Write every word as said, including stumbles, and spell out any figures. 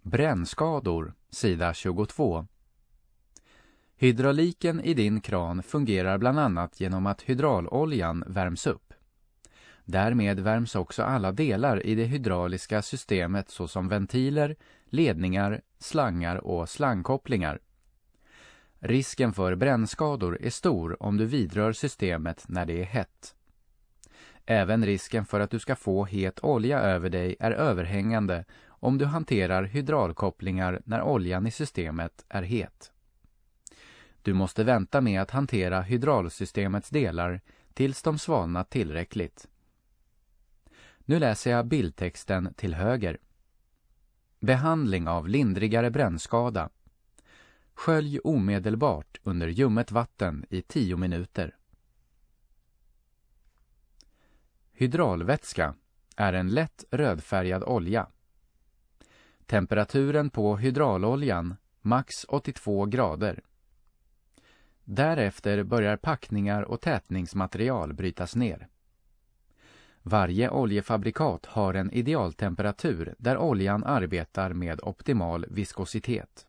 Brännskador, sida tjugotvå. Hydrauliken i din kran fungerar bland annat genom att hydrauloljan värms upp. Därmed värms också alla delar i det hydrauliska systemet såsom ventiler, ledningar, slangar och slangkopplingar. Risken för brännskador är stor om du vidrör systemet när det är hett. Även risken för att du ska få het olja över dig är överhängande om du hanterar hydraulkopplingar när oljan i systemet är het. Du måste vänta med att hantera hydraulsystemets delar tills de svalnat tillräckligt. Nu läser jag bildtexten till höger. Behandling av lindrigare brännskada. Skölj omedelbart under ljummet vatten i tio minuter. Hydraulvätska är en lätt rödfärgad olja. Temperaturen på hydrauloljan max åttiotvå grader. Därefter börjar packningar och tätningsmaterial brytas ner. Varje oljefabrikat har en idealtemperatur där oljan arbetar med optimal viskositet.